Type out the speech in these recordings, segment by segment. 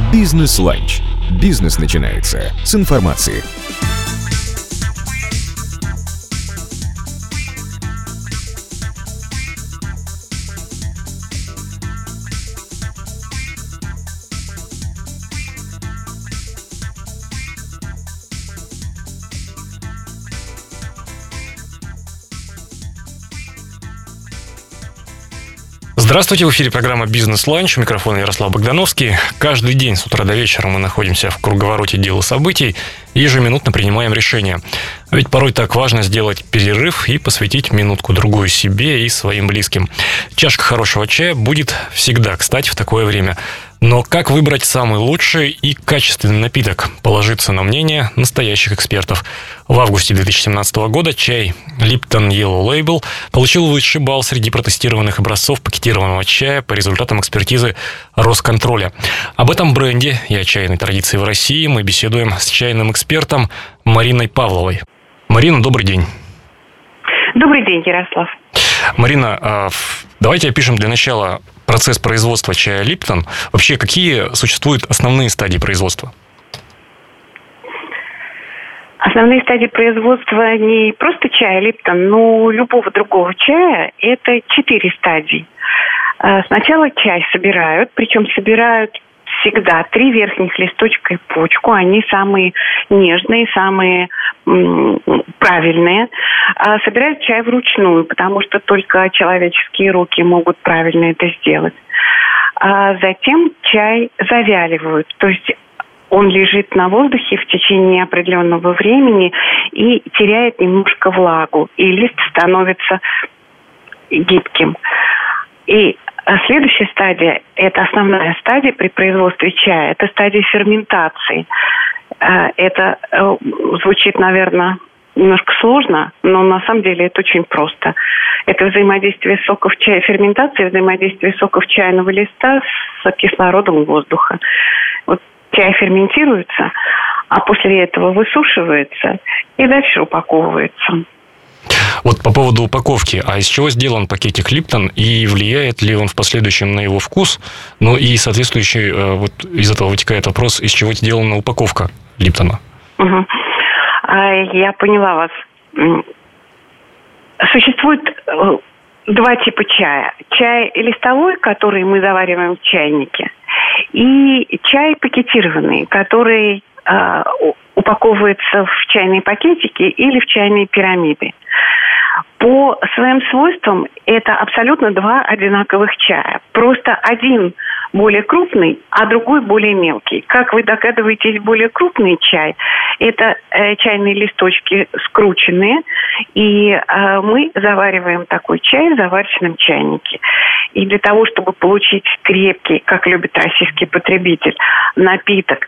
Бизнес-ланч. Бизнес начинается с информации. Здравствуйте, в эфире программа «Бизнес-ланч». У микрофона Ярослав Богдановский. Каждый день с утра до вечера мы находимся в круговороте дел и событий и ежеминутно принимаем решения. А ведь порой так важно сделать перерыв и посвятить минутку-другую себе и своим близким. Чашка хорошего чая будет всегда кстати в такое время. Но как выбрать самый лучший и качественный напиток? Положиться на мнение настоящих экспертов. В августе 2017 года чай Lipton Yellow Label получил высший балл среди протестированных образцов пакетированного чая по результатам экспертизы Росконтроля. Об этом бренде и о чайной традиции в России мы беседуем с чайным экспертом Мариной Павловой. Марина, добрый день. Добрый день, Ярослав. Марина, давайте опишем для начала процесс производства чая Lipton. Вообще, какие существуют основные стадии производства? Основные стадии производства не просто чая Lipton, но любого другого чая – это 4 стадии. Сначала чай собирают, причем собирают всегда 3 верхних листочка и почку. Они самые нежные, самые правильные. Собирают чай вручную, потому что только человеческие руки могут правильно это сделать. Затем чай завяливают, то есть он лежит на воздухе в течение определенного времени и теряет немножко влагу, и лист становится гибким. И следующая стадия, это основная стадия при производстве чая, это стадия ферментации. Это звучит, наверное, немножко сложно, но на самом деле это очень просто. Это взаимодействие соков чая, ферментация, взаимодействие соков чайного листа с кислородом воздуха. Вот чай ферментируется, а после этого высушивается и дальше упаковывается. Вот по поводу упаковки. А из чего сделан пакетик Lipton и влияет ли он в последующем на его вкус? Ну и соответствующий, вот из этого вытекает вопрос, из чего сделана упаковка Lipton? Угу. Я поняла вас. Существует 2 типа чая. Чай листовой, который мы завариваем в чайнике, и чай пакетированный, который упаковывается в чайные пакетики или в чайные пирамиды. По своим свойствам это абсолютно 2 одинаковых чая. Просто один более крупный, а другой более мелкий. Как вы догадываетесь, более крупный чай – это чайные листочки скрученные, и мы завариваем такой чай в заварочном чайнике. И для того, чтобы получить крепкий, как любит российский потребитель, напиток,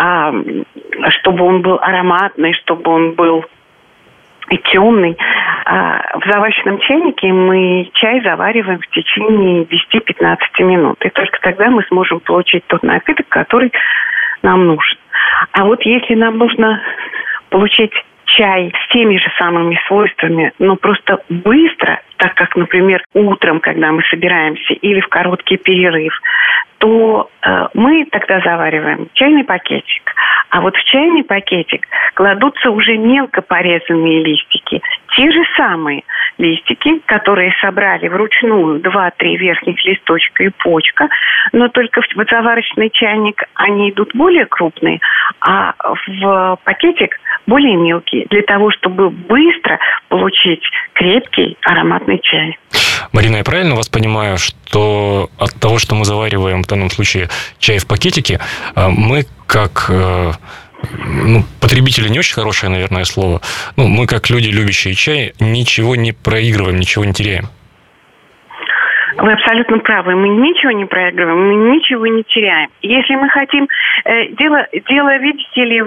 чтобы он был ароматный, чтобы он был и темный, в заварочном чайнике мы чай завариваем в течение 10-15 минут. И только тогда мы сможем получить тот напиток, который нам нужен. А вот если нам нужно получить чай с теми же самыми свойствами, но просто быстро, так как, например, утром, когда мы собираемся, или в короткий перерыв, то мы тогда завариваем чайный пакетик. А вот в чайный пакетик кладутся уже мелко порезанные листики. Те же самые листики, которые собрали вручную 2-3 верхних листочка и почка, но только в заварочный чайник они идут более крупные, а в пакетик более мелкие, для того, чтобы быстро получить крепкий ароматный чай. Марина, я правильно вас понимаю, что от того, что мы завариваем в данном случае чай в пакетике, мы как потребители, не очень хорошее, наверное, слово, мы как люди, любящие чай, ничего не проигрываем, ничего не теряем? Вы абсолютно правы. Мы ничего не проигрываем, мы ничего не теряем. Если мы хотим... Дело, видите ли,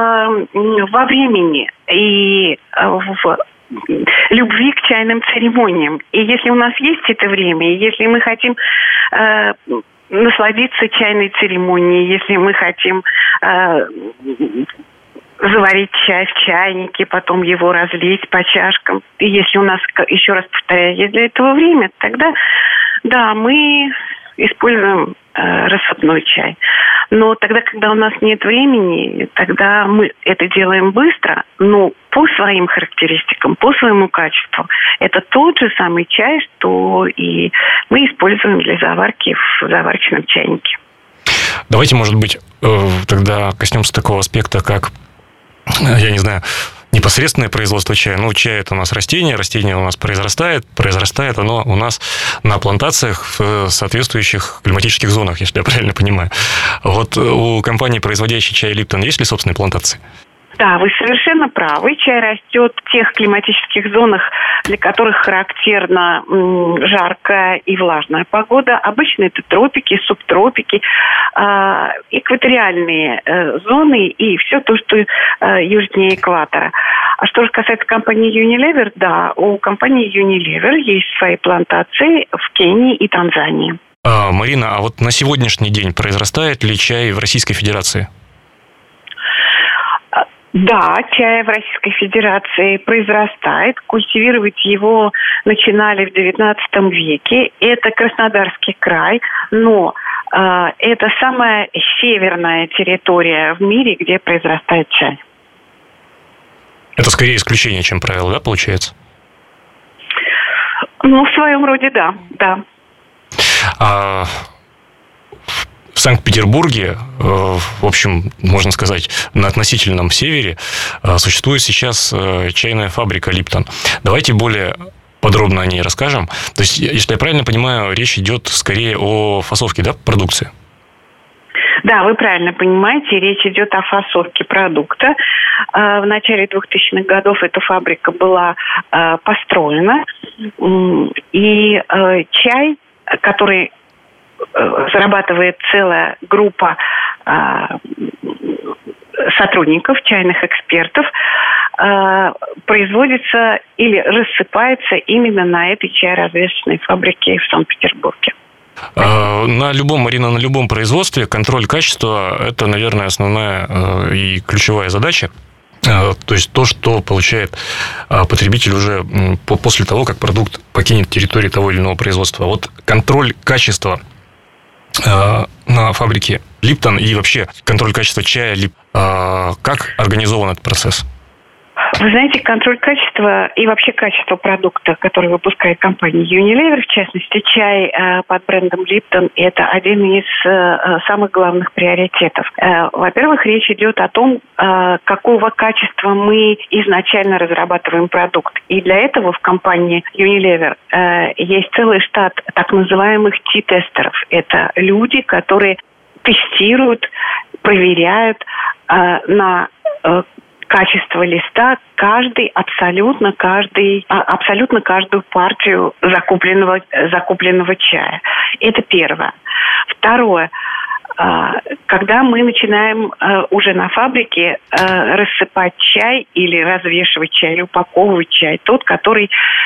во времени и в любви к чайным церемониям. И если у нас есть это время, и если мы хотим насладиться чайной церемонией, если мы хотим заварить чай в чайнике, потом его разлить по чашкам. И если у нас, еще раз повторяю, есть для этого время, тогда, да, мы используем рассыпной чай. Но тогда, когда у нас нет времени, тогда мы это делаем быстро, но по своим характеристикам, по своему качеству. Это тот же самый чай, что и мы используем для заварки в заварочном чайнике. Давайте, может быть, тогда коснемся такого аспекта, как, я не знаю, непосредственное производство чая. Ну, чай – это у нас растение у нас произрастает оно у нас на плантациях в соответствующих климатических зонах, если я правильно понимаю. Вот у компании, производящей чай Липтон, есть ли собственные плантации? Да, вы совершенно правы. Чай растет в тех климатических зонах, для которых характерна жаркая и влажная погода. Обычно это тропики, субтропики, экваториальные зоны и все то, что южнее экватора. А что же касается компании Unilever, да, у компании Unilever есть свои плантации в Кении и Танзании. Марина, а вот на сегодняшний день произрастает ли чай в Российской Федерации? Да, чай в Российской Федерации произрастает. Культивировать его начинали в XIX веке. Это Краснодарский край, но это самая северная территория в мире, где произрастает чай. Это скорее исключение, чем правило, да, получается? Ну, в своем роде, да. В Санкт-Петербурге, в общем, можно сказать, на относительном севере, существует сейчас чайная фабрика «Липтон». Давайте более подробно о ней расскажем. То есть, если я правильно понимаю, речь идет скорее о фасовке, да, продукции? Да, вы правильно понимаете, речь идет о фасовке продукта. В начале 2000-х годов эта фабрика была построена, и чай, который зарабатывает целая группа сотрудников, чайных экспертов, производится или рассыпается именно на этой чайразвесочной фабрике в Санкт-Петербурге. На любом производстве контроль качества – это, наверное, основная и ключевая задача. То есть то, что получает потребитель уже после того, как продукт покинет территорию того или иного производства. Вот контроль качества на фабрике Липтон и вообще контроль качества чая, как организован этот процесс? Вы знаете, контроль качества и вообще качество продукта, который выпускает компания Unilever, в частности, чай под брендом Lipton, это один из самых главных приоритетов. Во-первых, речь идет о том, какого качества мы изначально разрабатываем продукт. И для этого в компании Unilever есть целый штат так называемых tea-тестеров. Это люди, которые тестируют, проверяют на качество листа абсолютно каждую партию закупленного чая. Это первое. Второе. Когда мы начинаем уже на фабрике рассыпать чай или развешивать чай, или упаковывать чай, тот, который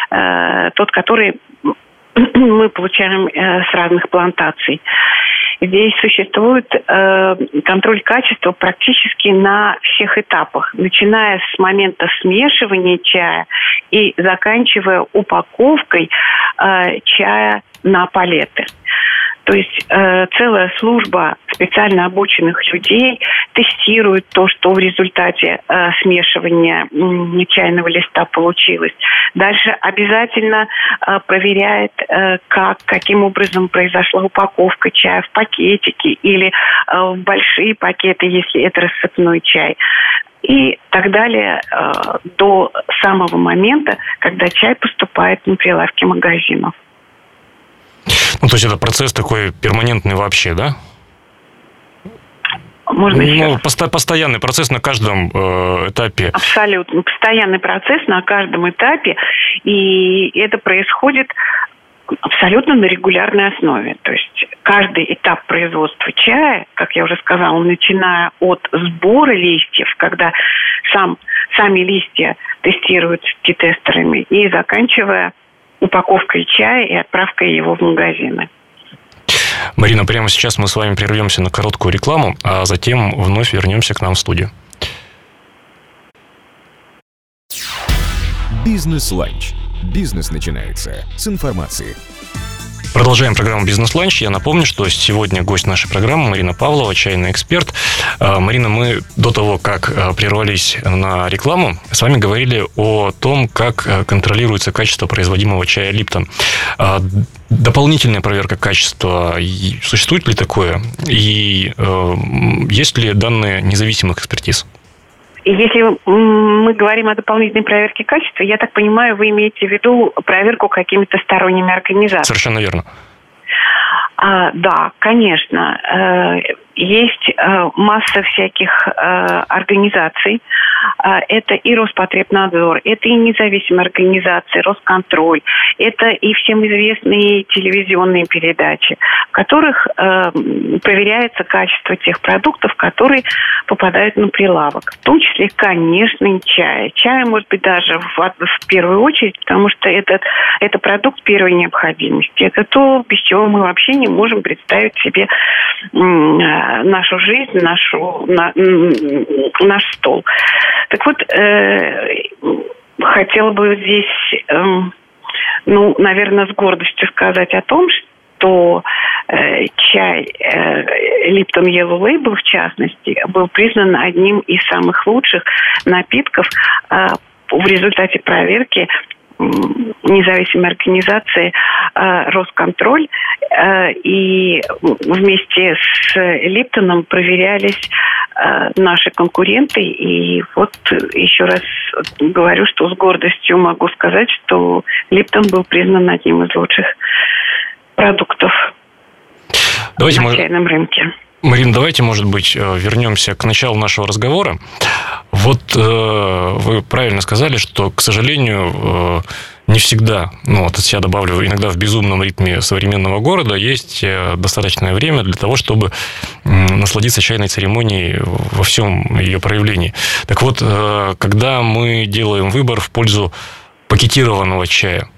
мы получаем с разных плантаций. Здесь существует контроль качества практически на всех этапах, начиная с момента смешивания чая и заканчивая упаковкой чая на палеты. То есть целая служба специально обученных людей тестирует то, что в результате смешивания чайного листа получилось. Дальше обязательно проверяет, каким образом произошла упаковка чая в пакетики или в большие пакеты, если это рассыпной чай. И так далее до самого момента, когда чай поступает на прилавки магазинов. Ну, то есть это процесс такой перманентный вообще, да? Можно еще? Постоянный процесс на каждом этапе. Абсолютно. Постоянный процесс на каждом этапе. И это происходит абсолютно на регулярной основе. То есть каждый этап производства чая, как я уже сказала, начиная от сбора листьев, когда сами листья тестируются tea-тестерами, и заканчивая упаковкой чая и отправкой его в магазины. Марина, прямо сейчас мы с вами прервемся на короткую рекламу, а затем вновь вернемся к нам в студию. Бизнес-ланч. Бизнес начинается с информации. Продолжаем программу «Бизнес-ланч». Я напомню, что сегодня гость нашей программы Марина Павлова, чайный эксперт. Марина, мы до того, как прервались на рекламу, с вами говорили о том, как контролируется качество производимого чая «Липтон». Дополнительная проверка качества, существует ли такое? И есть ли данные независимых экспертиз? Если мы говорим о дополнительной проверке качества, я так понимаю, вы имеете в виду проверку какими-то сторонними организациями. Совершенно верно. Да, конечно. Есть масса всяких организаций. Это и Роспотребнадзор, это и независимые организации, Росконтроль, это и всем известные телевизионные передачи, в которых проверяется качество тех продуктов, которые попадают на прилавок. В том числе, конечно, и чая. Чай, может быть, даже в первую очередь, потому что это продукт первой необходимости. Это то, без чего мы вообще не можем представить себе нашу жизнь, наш стол. Так вот, хотела бы здесь, наверное, с гордостью сказать о том, что чай Lipton Yellow Label, в частности, был признан одним из самых лучших напитков в результате проверки независимой организации Росконтроль, и вместе с Липтоном проверялись наши конкуренты. И вот еще раз говорю, что с гордостью могу сказать, что Липтон был признан одним из лучших продуктов на чайном рынке. Марина, давайте, может быть, вернемся к началу нашего разговора. Вот вы правильно сказали, что, к сожалению, не всегда, от себя добавлю, иногда в безумном ритме современного города есть достаточное время для того, чтобы насладиться чайной церемонией во всем ее проявлении. Так вот, когда мы делаем выбор в пользу пакетированного чая,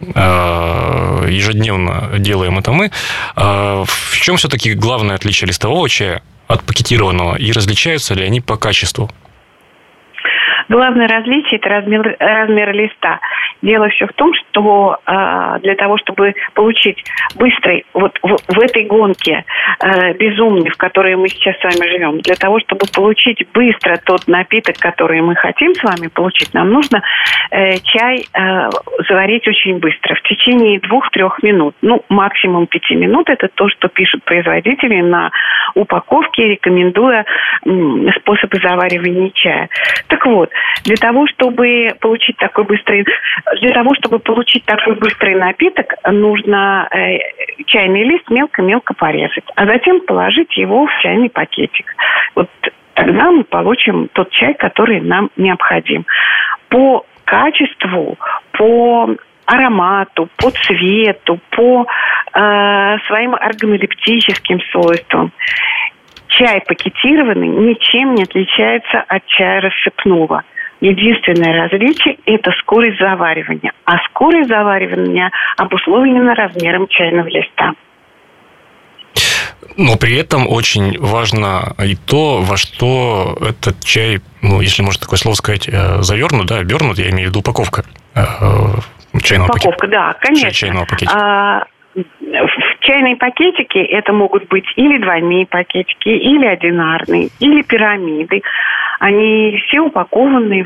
ежедневно делаем это мы, в чем все-таки главное отличие листового чая от пакетированного, и различаются ли они по качеству? Главное различие – это размер листа. Дело все в том, что для того, чтобы получить быстрый, вот в этой гонке безумной, в которой мы сейчас с вами живем, для того, чтобы получить быстро тот напиток, который мы хотим с вами получить, нам нужно чай заварить очень быстро, в течение 2-3 минут. Максимум 5 минут – это то, что пишут производители на упаковке, рекомендуя способы заваривания чая. Так вот, для того, чтобы получить такой быстрый напиток, нужно чайный лист мелко-мелко порезать, а затем положить его в чайный пакетик. Вот тогда мы получим тот чай, который нам необходим. По качеству, по аромату, по цвету, по своим органолептическим свойствам чай пакетированный ничем не отличается от чая рассыпного. Единственное различие – это скорость заваривания. А скорость заваривания обусловлена размером чайного листа. Но при этом очень важно и то, во что этот чай, если можно такое слово сказать, завернут, обернут, я имею в виду упаковка чайного пакета. Упаковка, да, конечно. Чайного пакетика. В чайные пакетики это могут быть или двойные пакетики, или одинарные, или пирамиды. Они все упакованы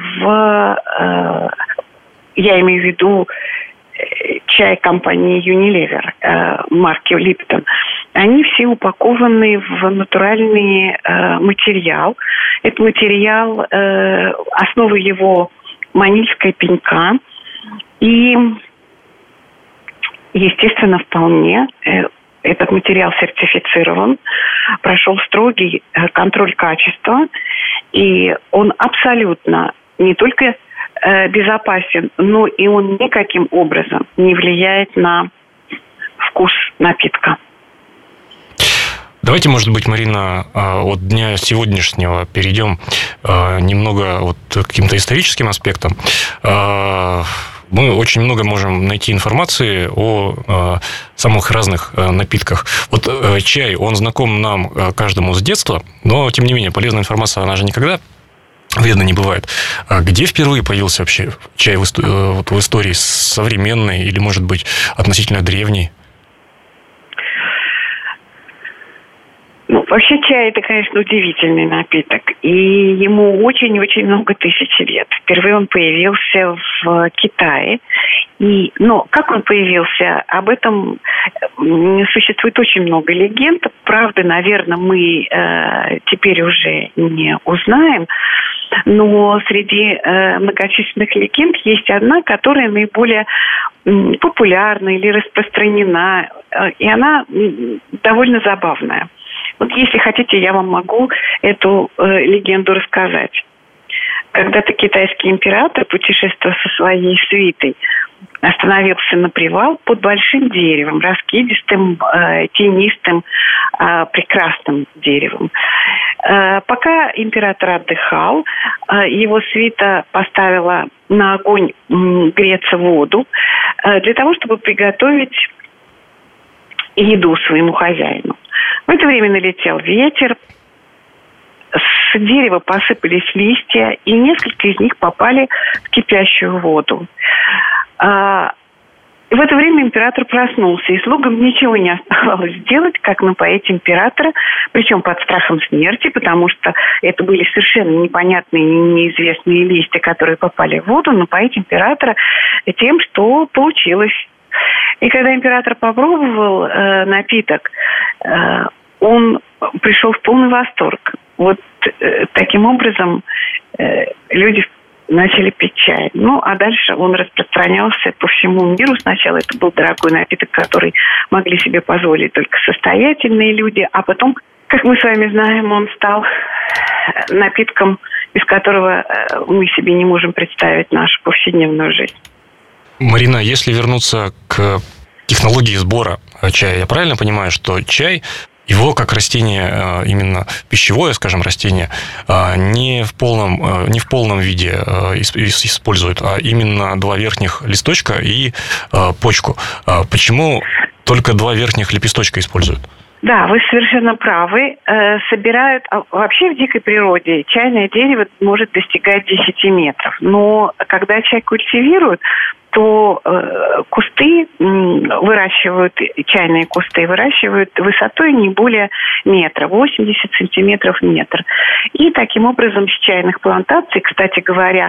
я имею в виду чай компании Unilever, марки Lipton. Они все упакованы в натуральный материал. Это материал, основа его манильская пенька. И, естественно, вполне этот материал сертифицирован, прошел строгий контроль качества, и он абсолютно не только безопасен, но и он никаким образом не влияет на вкус напитка. Давайте, может быть, Марина, от дня сегодняшнего перейдем немного к каким-то историческим аспектам. Мы очень много можем найти информации о самых разных напитках. Вот чай, он знаком нам каждому с детства, но, тем не менее, полезная информация, она же никогда вредно не бывает. А где впервые появился вообще чай в истории современной или, может быть, относительно древней? Вообще чай – это, конечно, удивительный напиток, и ему очень-очень много тысяч лет. Впервые он появился в Китае. Но как он появился, об этом существует очень много легенд. Правда, наверное, мы теперь уже не узнаем. Но среди многочисленных легенд есть одна, которая наиболее популярна или распространена, и она довольно забавная. Вот если хотите, я вам могу эту легенду рассказать. Когда-то китайский император, путешествуя со своей свитой, остановился на привал под большим деревом, раскидистым, тенистым, прекрасным деревом. Пока император отдыхал, его свита поставила на огонь греться воду для того, чтобы приготовить еду своему хозяину. В это время налетел ветер, с дерева посыпались листья, и несколько из них попали в кипящую воду. И в это время император проснулся, и слугам ничего не оставалось делать, как напоить императора, причем под страхом смерти, потому что это были совершенно непонятные, неизвестные листья, которые попали в воду, напоить императора тем, что получилось. И когда император попробовал напиток, он пришел в полный восторг. Вот таким образом люди начали пить чай. А дальше он распространялся по всему миру. Сначала это был дорогой напиток, который могли себе позволить только состоятельные люди, а потом, как мы с вами знаем, он стал напитком, без которого мы себе не можем представить нашу повседневную жизнь. Марина, если вернуться к технологии сбора чая, я правильно понимаю, что чай, его как растение, именно пищевое, скажем, растение, не в полном виде используют, а именно 2 верхних листочка и почку. Почему только 2 верхних лепесточка используют? Да, вы совершенно правы. Собирают... Вообще в дикой природе чайное дерево может достигать 10 метров. Но когда чай культивируют, то кусты выращивают, чайные кусты выращивают высотой не более метра, 80 сантиметров метр. И таким образом с чайных плантаций, кстати говоря,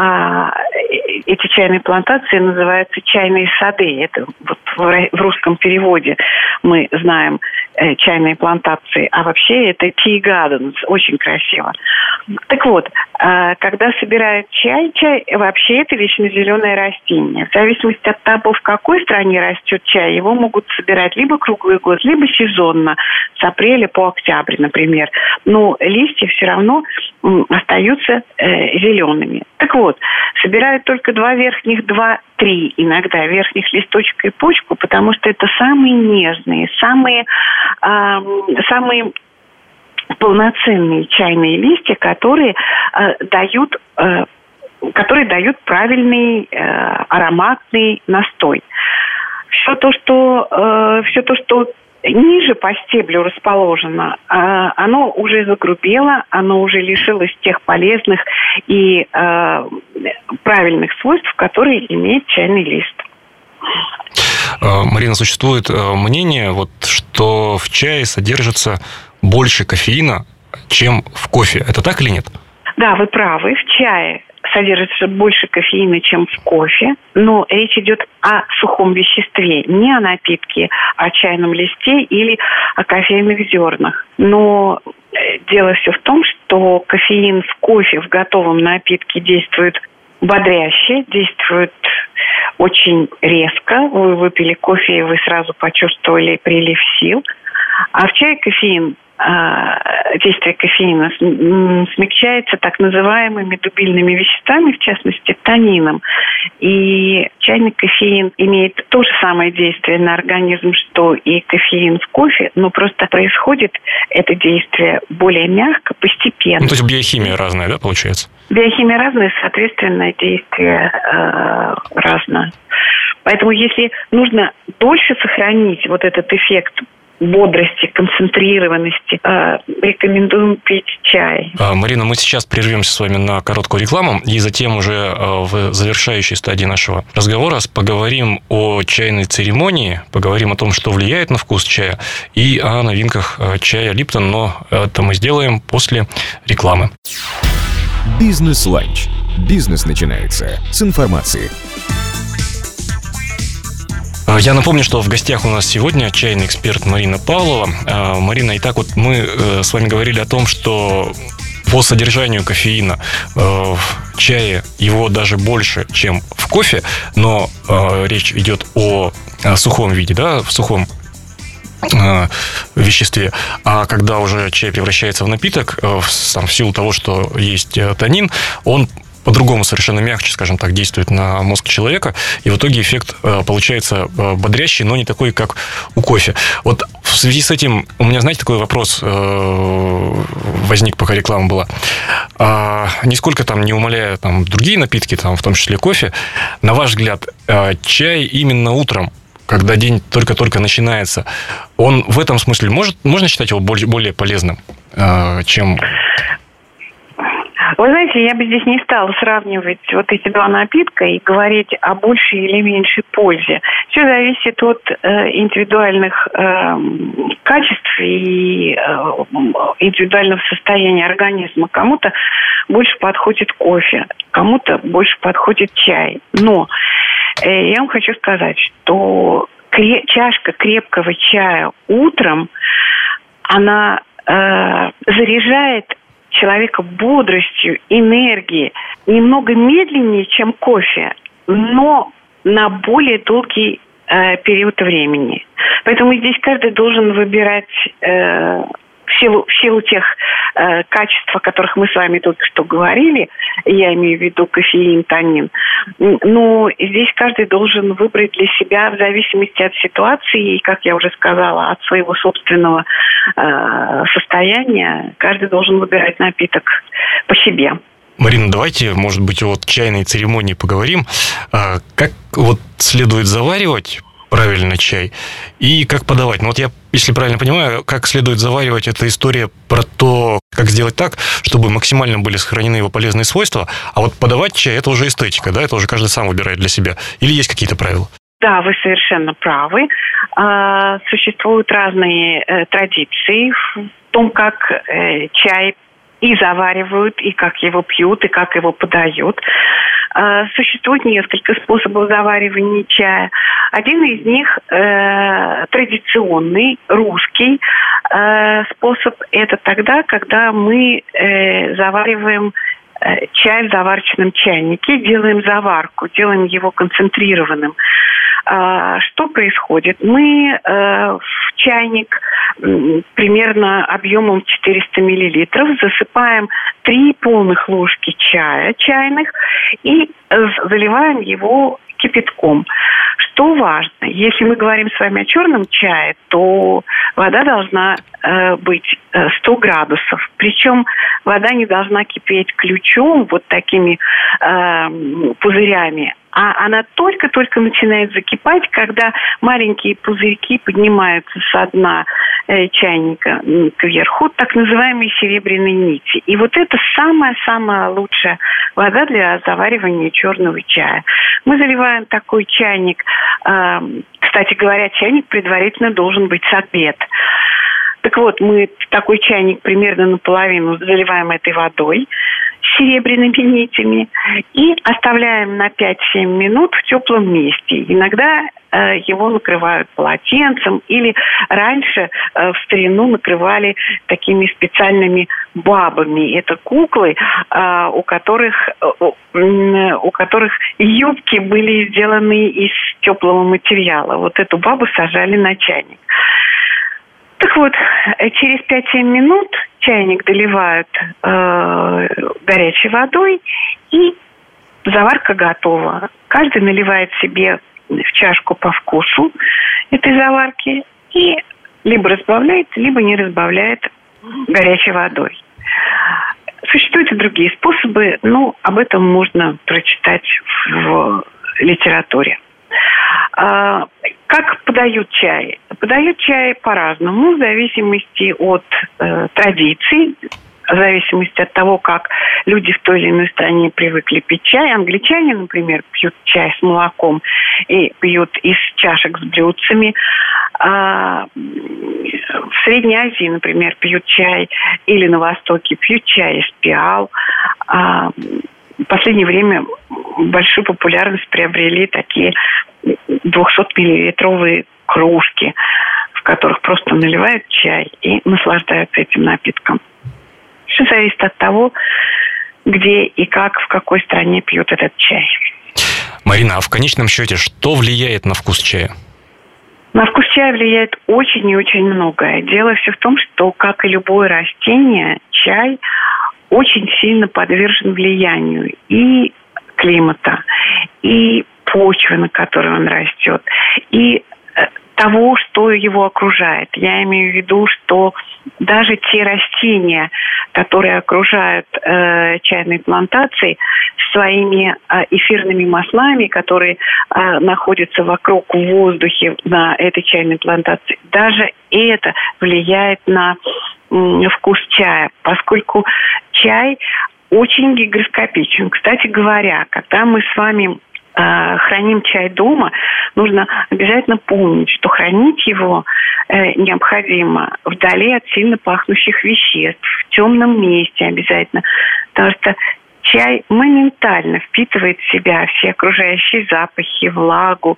эти чайные плантации называются чайные сады. Это вот в русском переводе мы знаем чайные плантации, а вообще это tea gardens, очень красиво. Так вот, когда собирают чай вообще это вечнозеленое растение. В зависимости от того, в какой стране растет чай, его могут собирать либо круглый год, либо сезонно, с апреля по октябрь, например. Но листья все равно остаются зелеными. Так вот, собирают только 2 верхних, 2-3 иногда верхних листочка и почку, потому что это самые нежные, самые полноценные чайные листья, которые дают правильный ароматный настой. Все то, что ниже по стеблю расположено, оно уже загрубело, оно уже лишилось тех полезных и правильных свойств, которые имеет чайный лист. Марина, существует мнение, что в чае содержится больше кофеина, чем в кофе. Это так или нет? Да, вы правы. В чае содержится больше кофеина, чем в кофе, но речь идет о сухом веществе, не о напитке, о чайном листе или о кофейных зернах. Но дело все в том, что кофеин в кофе, в готовом напитке действует бодряще, действует очень резко. Вы выпили кофе, и вы сразу почувствовали прилив сил. А в чае действие кофеина смягчается так называемыми дубильными веществами, в частности, танином. И чайный кофеин имеет то же самое действие на организм, что и кофеин в кофе, но просто происходит это действие более мягко, постепенно. То есть биохимия разная, да, получается? Биохимия разная, соответственно, действие разное. Поэтому если нужно дольше сохранить вот этот эффект бодрости, концентрированности, рекомендуем пить чай. Марина, мы сейчас прервемся с вами на короткую рекламу, и затем уже в завершающей стадии нашего разговора поговорим о чайной церемонии, поговорим о том, что влияет на вкус чая, и о новинках чая Липтон, но это мы сделаем после рекламы. Бизнес-ланч. Бизнес начинается с информации. Я напомню, что в гостях у нас сегодня чайный эксперт Марина Павлова. Марина, итак, вот мы с вами говорили о том, что по содержанию кофеина в чае его даже больше, чем в кофе, но речь идет о сухом виде, да, в сухом веществе. А когда уже чай превращается в напиток, в силу того, что есть танин, он по-другому совершенно мягче, скажем так, действует на мозг человека, и в итоге эффект получается бодрящий, но не такой, как у кофе. Вот в связи с этим у меня, знаете, такой вопрос возник, пока реклама была. Нисколько там не умаляя там другие напитки, там, в том числе кофе, на ваш взгляд, чай именно утром, когда день только-только начинается, он в этом смысле можно считать его более полезным, чем... Вы знаете, я бы здесь не стала сравнивать вот эти два напитка и говорить о большей или меньшей пользе. Все зависит от индивидуальных качеств и индивидуального состояния организма. Кому-то больше подходит кофе, кому-то больше подходит чай. Но я вам хочу сказать, что чашка крепкого чая утром, она заряжает человека бодростью, энергией, немного медленнее, чем кофе, но на более долгий период времени. Поэтому здесь каждый должен выбирать в силу тех качеств, о которых мы с вами только что говорили, я имею в виду кофеин, танин, но здесь каждый должен выбрать для себя в зависимости от ситуации и, как я уже сказала, от своего собственного состояния, каждый должен выбирать напиток по себе. Марина, давайте, может быть, о чайной церемонии поговорим. Как вот следует заваривать правильно чай и как подавать? Ну вот я, если правильно понимаю, как следует заваривать, это история про то, как сделать так, чтобы максимально были сохранены его полезные свойства, а вот подавать чай – это уже эстетика, да, это уже каждый сам выбирает для себя. Или есть какие-то правила? Да, вы совершенно правы. Существуют разные традиции в том, как чай и заваривают, и как его пьют, и как его подают. Существует несколько способов заваривания чая. Один из них традиционный, русский способ. Это тогда, когда мы завариваем чай в заварочном чайнике, делаем заварку, делаем его концентрированным. Что происходит? Мы в чайник примерно объемом 400 мл засыпаем 3 полных ложки чая чайных и заливаем его кипятком. Что важно, если мы говорим с вами о черном чае, то вода должна быть 100 градусов. Причем вода не должна кипеть ключом, вот такими пузырями, а она только-только начинает закипать, когда маленькие пузырьки поднимаются со дна чайника кверху, так называемые серебряные нити. И вот это самая-самая лучшая вода для заваривания черного чая. Мы заливаем такой чайник. Кстати говоря, чайник предварительно должен быть согрет. Так вот, мы такой чайник примерно наполовину заливаем этой водой с серебряными нитями и оставляем на 5-7 минут в теплом месте. Иногда его накрывают полотенцем или раньше в старину накрывали такими специальными бабами. Это куклы, у которых юбки были сделаны из теплого материала. Вот эту бабу сажали на чайник. Так вот, через 5-7 минут чайник доливают горячей водой, и заварка готова. Каждый наливает себе в чашку по вкусу этой заварки и либо разбавляет, либо не разбавляет горячей водой. Существуют и другие способы, но об этом можно прочитать в литературе. Как подают чай? Подают чай по-разному, в зависимости от традиций, в зависимости от того, как люди в той или иной стране привыкли пить чай. Англичане, например, пьют чай с молоком и пьют из чашек с блюдцами. В Средней Азии, например, пьют чай, или на Востоке пьют чай из пиал. В последнее время большую популярность приобрели такие 200-миллилитровые кружки, в которых просто наливают чай и наслаждаются этим напитком. Все зависит от того, где и как, в какой стране пьют этот чай. Марина, а в конечном счете, что влияет на вкус чая? На вкус чая влияет очень и очень многое. Дело все в том, что, как и любое растение, чай очень сильно подвержен влиянию и климата, и почвы, на которой он растет, и того, что его окружает. Я имею в виду, что даже те растения, которые окружают чайные плантации, своими эфирными маслами, которые находятся вокруг в воздухе на этой чайной плантации, даже это влияет на вкус чая, поскольку чай очень гигроскопичен. Кстати говоря, когда мы с вами храним чай дома, нужно обязательно помнить, что хранить его необходимо вдали от сильно пахнущих веществ, в темном месте обязательно, потому что чай моментально впитывает в себя все окружающие запахи, влагу,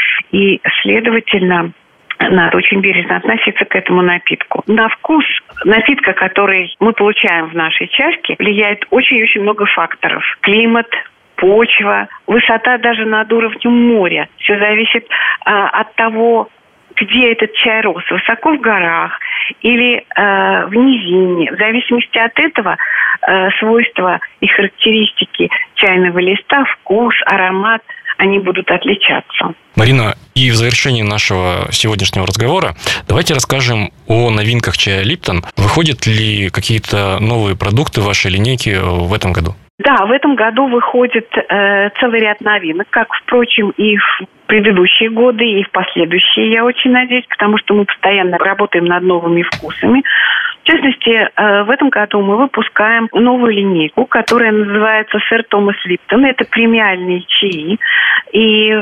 и, следовательно, надо очень бережно относиться к этому напитку. На вкус напитка, который мы получаем в нашей чашке, влияет очень-очень много факторов. Климат, почва, высота даже над уровнем моря. Все зависит от того, где этот чай рос, высоко в горах или в низине. В зависимости от этого свойства и характеристики чайного листа, вкус, аромат, они будут отличаться. Марина, и в завершении нашего сегодняшнего разговора давайте расскажем о новинках чая Липтон. Выходят ли какие-то новые продукты в вашей линейке в этом году? Да, в этом году выходит целый ряд новинок, как, впрочем, и в предыдущие годы, и в последующие, я очень надеюсь, потому что мы постоянно работаем над новыми вкусами. В частности, в этом году мы выпускаем новую линейку, которая называется «Сэр Томас Липтон». Это премиальные чаи. И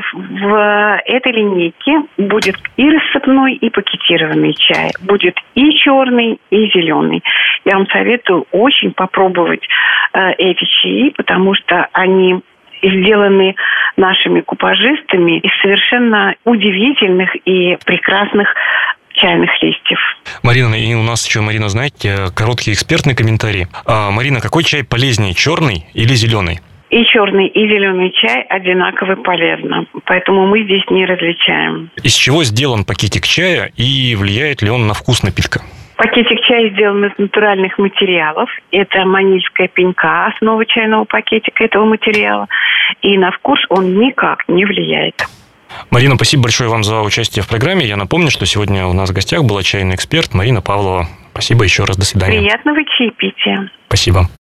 в этой линейке будет и рассыпной, и пакетированный чай. Будет и черный, и зеленый. Я вам советую очень попробовать эти чаи, потому что они сделаны нашими купажистами из совершенно удивительных и прекрасных чайных листьев. Марина, и у нас еще, Марина, знаете, короткий экспертный комментарий. Марина, какой чай полезнее, черный или зеленый? И черный, и зеленый чай одинаково полезно. Поэтому мы здесь не различаем. Из чего сделан пакетик чая и влияет ли он на вкус напитка? Пакетик чая сделан из натуральных материалов. Это манильская пенька, основа чайного пакетика этого материала. И на вкус он никак не влияет. Марина, спасибо большое вам за участие в программе. Я напомню, что сегодня у нас в гостях была чайный эксперт Марина Павлова. Спасибо еще раз, до свидания. Приятного чаепития. Спасибо.